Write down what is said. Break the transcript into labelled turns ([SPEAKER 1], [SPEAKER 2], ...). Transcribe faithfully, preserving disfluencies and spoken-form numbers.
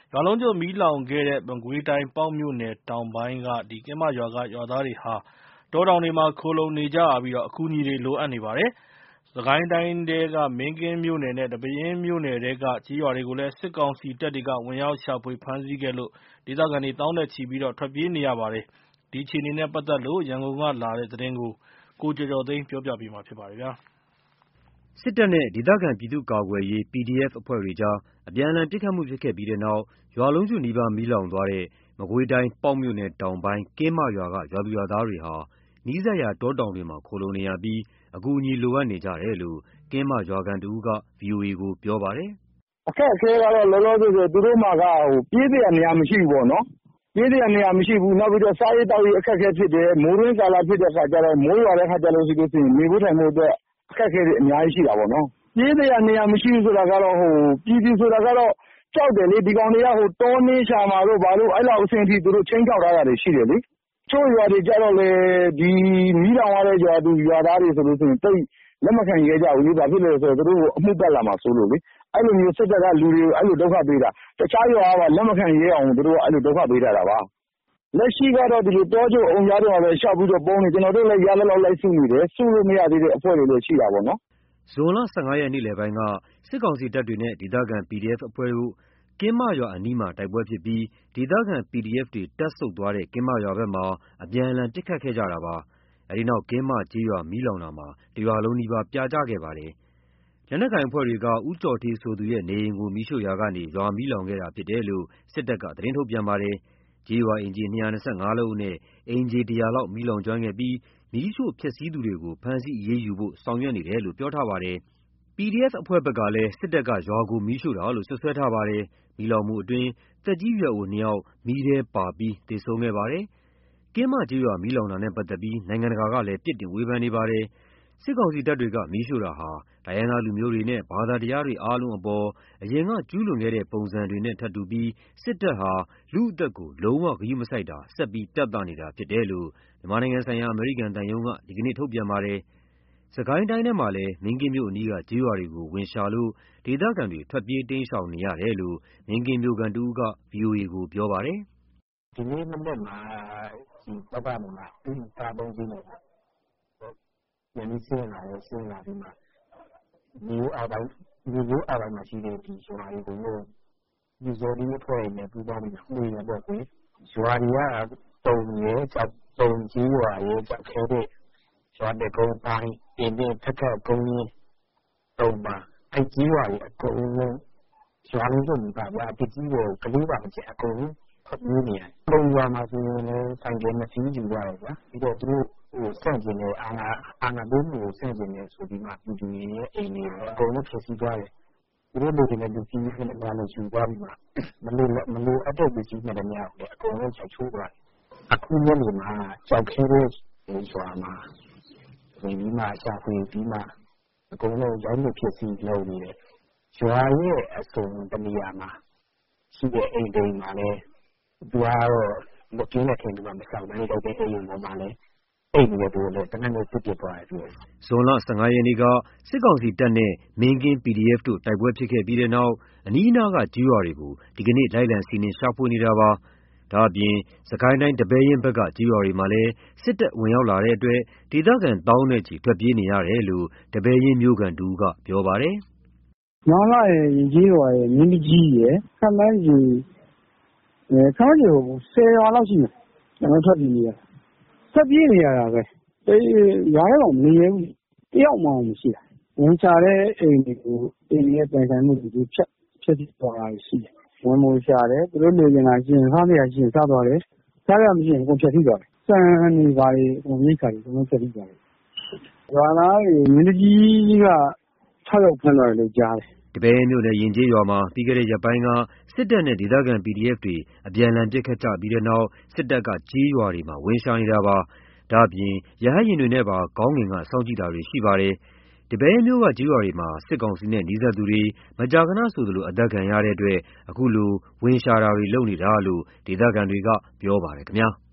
[SPEAKER 1] ရွာလုံးကျွတ်မီးလောင်ခဲ့တဲ့မကွေးတိုင်းပေါက်မြို့နယ်တောင်ပိုင်းကကင်းမရွာကရွာသားတွေဟာတောတောင်တွေမှာခိုလှုံနေကြရပြီးအကူအညီတွေလိုအပ်နေပါတယ်။စစ်ကိုင်းတိုင်းထဲကမင်းကင်းမြို့နယ်နဲ့ဒီပဲယင်းမြို့နယ်ထဲကကျေးရွာတွေကိုလည်းစစ်ကောင်စီတပ်တွေကဝင်ရောက်ရှာဖွေဖမ်းဆီးခဲ့လို့ဒေသခံတွေသောင်းနဲ့ချီပြီးထွက်ပြေးနေရပါတယ်။ဒီအခြေအနေနဲ့ပတ်သက်လို့ရန်ကုန်ကလာတဲ့သတင်းကိုကိုကျော်ကျော်သိန်းပြောပြပါမယ်
[SPEAKER 2] ။စစ်တပ်နဲ့ဒေသခံပြည်သူ့ကာကွယ်ရေး ပီဒီအက်ဖ် အဖွဲ့တွေကြားအပြန်အလှန်ပစ်ခတ်မှုဖြစ်ခဲ့ပြီးတဲ့နောက်ရွာလုံးကျွတ်နီးပါးမီးလောင်သွားတဲ့မကွေးတိုင်းပေါက်မြို့နယ်တောင်ပိုင်းကင်းမရွာကရွာသူရွာသားတွေဟာနီးစပ်ရာတောတောင်တွေမှာခိုလှုံနေရပြီးအကူအညီလိုအပ်နေကြတယ်လို့ကင်းမရွာခံတဦးက ဗွီအိုအေကိုပြောပါတယ်
[SPEAKER 3] ။“အခက်အခဲကတော့လောလောဆယ်သူတို့မှာကပြေးစရာနေရာမရှိဘူးပေါ့နော်။ပြေးစရာနေရာမရှိဘူးနောက်ပြီးတော့စားရေးသောက်ရေးအခက်အခဲဖြစ်တယ်။မိုးတွင်းကာလဖြစ်တဲ့အခါကျတော့မိုးရွာတဲ့အခါကျလို့ရှိရင်နေဖို့ထိုင်ဖို့အတွက်အခက်အခဲတွေအများကြီးရှိတာပေါ့နော်။ပြေးစရာနေရာမရှိဘူးဆိုတာကတော့ပြည်သူဆိုတာကတော့ကြောက်တယ်လေဒီကောင်တွေကတောနင်းရှာမှာတို့ဘာလို့အဲ့လောက်အဆင့်အထိသူတို့ချိန်ချောက်ထားတာတွေရှိတယ်လေ။ချို့ရွာတွေကြတော့လေဒီမီးလောင်ရတဲ့ရွာသူရွာသားတွေဆိုလို့ရှိရင်တိတ်လက်မခံရဲကြဘူးလေ။ဘာဖြစ်လဲဆိုတော့သူတို့အမှုတက်လာမှာစိုးလို့လေ။အဲ့လိုမျိုးစစ်တပ်ကလူတွေကိုအဲ့လိုဒုက္ခပေးတာတခြားရွာကလက်မခံရဲအောင်သူတို့ကအဲ့လိုဒုက္ခပေးထားတာပါ။လက်ရှိကတော့ဒီလိုတောကျုပ်အုံကြားတွေမှာပဲရှောက်ပြီးတော့ပုံနေကျွန်တော်တို့လည်းရလောက်လိုက်စုနေတယ်စုလို့မရသေးတဲ့အဖွဲ့တွေလည်းရှိတာပေါ့နော်
[SPEAKER 2] ။ဇွန်လဆယ့်ငါးရက်နေ့လယ်ပိုင်းကစစ်ကောင်စီတပ်တွေနဲ့ဒေသခံ ပီဒီအက်ဖ် အဖွဲ့တို့ကင်းမရွာအနီးမှာတိုက်ပွဲဖြစ်ပြီးဒေသခံ ပီဒီအက်ဖ် တွေတပ်ဆုတ်သွားတဲ့ကင်းမရွာဘက်မှာအပြန်အလှန်ပစ်ခတ်ခဲ့ကြတာပါ။အဲဒီနောက်ကင်းမကျေးရွာမီးလောင်တာမှာတရွာလုံးနီးပါးပြာကျခဲ့ပါတယ်။လက်နက်ကိုင်အဖွဲ့တွေကဦးကျော်ဌေးဆိုသူရဲ့နေအိမ်ကိုမီးရှို့ရာကနေရွာမီးလောင်ခဲ့တာဖြစ်တယ်လို့စစ်တပ်ကသတင်းထုတ်ပြန်ပါတယ်။ကျေးရွာအိမ်ခြေ၂၂၅လုံးအနက်အိမ်ခြေ၁၀၀လောက်မီးလောင်ကျွမ်းခဲ့ပြီးမီးရှို့ဖျက်ဆီးသူတွေကိုဖမ်းဆီးအရေးယူဖို့ဆောင်ရွက်နေတယ်လို့ပြောထားပါတယ်။ ပီဒီအက်ဖ် အဖွဲ့ဘက်ကလည်းစစ်တပ်ကရွာကိုမီးရှို့တာလို့စွပ်စွဲထားပါတယ်။မီးလောင်မှုအတွင်းသက်ကြီးရွယ်အိုနှစ်ယောက်မီးထဲပါပြီးသေဆုံးခဲ့ပါတယ်။ကင်းမကျေးရွာမီးလောင်တာနဲ့ပတ်သက်ပြီးနိုင်ငံတကာကလည်းပြစ်တင်ဝေဖန်နေပါတယ်။စစ်ကောင်စီတပ်တွေကမီးရှို့တာဟာတိုင်းရင်းသားလူမျိုးတွေနဲ့ဘာသာတရားတွေအားလုံးအပေါ်အရင်ကကျူးလွန်ခဲ့တဲ့ပုံစံတွေနဲ့ထပ်တူပြီးစစ်တပ်ဟာလူ့အသက်ကိုလုံးဝဂရုမစိုက်တာဆက်ပြီးပြသနေတာဖြစ်တယ်လို့မြန်မာနိုင်ငံဆိုင်ရာအမေရိကန်သံရုံးကဒီကနေ့ထုတ်ပြန်ပါတယ်။စစ်ကိုင်းတိုင်းထဲမှာလည်းမင်းကင်းမြို့အနီးကကျေးရွာတွေကိုဝင်ရှာလို့ဒေသခံတွေထွက်ပြေးတိမ်းရှောင်နေရတယ်လို့မင်းကင်းမြို့ခံတဦးက ဗွီအိုအေကိုပြောပါတယ်
[SPEAKER 4] ။“ဒီနေ့မနက်မှာဒီဘက်ကနေမှကားသုံးစီးနဲ့ပြန်ပြီးဆင်းလာတယ်ဆင်းလာပြီးမှမြို့အောက်ပိုင်းမြို့အောက်ပိုင်းမှာရှိတဲ့ဒီရွာတွေကိုဒီဇော်ဒီအဖွဲ့နဲ့ပူးပေါင်းပြီးမှနေရပေါ့ကွယ်ရွာတွေကတုံရဲကြောက်တုံကြီးရွာရဲ့ကြောက်ခဲတဲ့ရွာတဲ့ကုန်းပိုင်းအင်းနဲ့ထက်ထက်ကုန်းရင်းတုံပါအဲ့ကြီးရွာရဲ့အကုန်လုံးရွာလုံးစုံပါဗျာတကြီးကိုကလေးပါမကျအကုန်လုံးဖတ်နေရတယ်။ပုံရွာမှာဆိုရင်လည်းဆိုင်ကယ်နှစ်စီးယူရတယ်ဗျာပြီးတော့သူတို့ဟိုစန့်ကျင်တဲ့အာနာအာနာဘုံကိုစန့်ကျင်နေဆိုပြီးမှပြည်သူတွေရဲ့အိမ်တွေအကုန်လုံးဖြစ်စီသွားတယ်။သူတို့လူတွေနဲ့လူကြီးတွေနဲ့လည်းယူသွားပြီးမှမလို့မလို့အတော့ပစ္စည်းနဲ့လည်းများတယ်အကုန်လုံးချက်ချိုးသွားတယ်။အခုညနေမှာကြောက်ခဲတဲ့ရွာမှာဒီမှာရှာဖွေပြီးမှအကုန်လုံးရောင်းလို့ဖြစ်စီလုပ်နေတယ်။ရွာရဲ့အစုံတနေရာမှာရှိတဲ့အိမ်တွေမှာလည်းသူကတော့မကင်းတဲ့ခင်ဗျာမဆောင်နိုင်တော့တဲ့အိမ်တွေမှာလည်းအိမ်တွေလည်းတနက်နေ့ပြစ်ပြသွားတယ်
[SPEAKER 2] ။ဇွန်လဆယ့်ငါးရက်နေ့ကစစ်ကောင်စီတပ်နဲ့မင်းကင်း ပီဒီအက်ဖ် တို့တိုက်ပွဲဖြစ်ခဲ့ပြီးတဲ့နောက်အနီးအနားကကျေးရွာတွေကိုဒီကနေ့လိုက်လံစီးနင်းရှာဖွေနေတာပါ။ဒါ့အပြင်စစ်ကိုင်းတိုင်းဒီပဲယင်းဘက်ကကျေးရွာတွေမှာလည်းစစ်တပ်ဝင်ရောက်လာတဲ့အတွက်ဒေသခံသောင်းနဲ့ချီထွက်ပြေးနေရတယ်လို့ဒီပဲယင်းမြို့ခံတဦးကပြောပါတယ်
[SPEAKER 3] ။“ညောင်လှရယ်ရင်ကျေးရွာရယ်မြင်းတကြီးရယ်ခန့်မှန်းခြေအဲခန့်မှန်းခြေဆယ်ရွာလောက်ရှိမယ်ကျွန်တော်ထွက်ပြေးနေရထွက်ပြေးနေရတာပဲအဲရွာထဲမှာမနေရဘူးတယောက်မှမရှိတာဝင်ချတဲ့အိမ်တွေကိုအိမ်ရဲ့တိုင်ဆိုင်မှုတွေဖြတ်ဖြတ်သွားတာရှိတယ်ဝင်မိုးရှာတယ်သူတို့နေနေတာရှင်စားနေရရှင်စားသွားတယ်စားရမရှိရင်ကိုဖြတ်ထိသွားတယ်စံနေပါလေကိုမြိတ်ခါတွေကျွန်တော်ဖြတ်ထိသွားတယ်ရွာသားတွေမြင်းတကြီးက၆ယောက်ဖမ်းသွားတယ်လို့ကြားတယ်
[SPEAKER 2] ဒီပဲမြို့နယ်ရင်ကျေးရွာမှာပြီးခဲ့တဲ့ရက်ပိုင်းကစစ်တပ်နဲ့ဒေသခံ ပီဒီအက်ဖ် တွေအပြန်အလှန်ပစ်ခတ်ကြပြီးတဲ့နောက်စစ်တပ်ကကျေးရွာတွေမှာဝင်ရှာနေတာပါ။ဒါ့အပြင်ရဟတ်ယာဉ်တွေနဲ့ပါခေါင်းငင်ကစောင့်ကြည့်တာတွေရှိပါတယ်။ဒီပဲမြို့ကကျေးရွာတွေမှာစစ်ကောင်စီနဲ့နှီးစပ်သူတွေမကြာခဏဆိုသလိုအသက်ခံရတဲ့အတွက်အခုလိုဝင်ရှာတာတွေလုပ်နေတာလို့ဒေသခံတွေကပြောပါတယ်ခင်ဗျာ။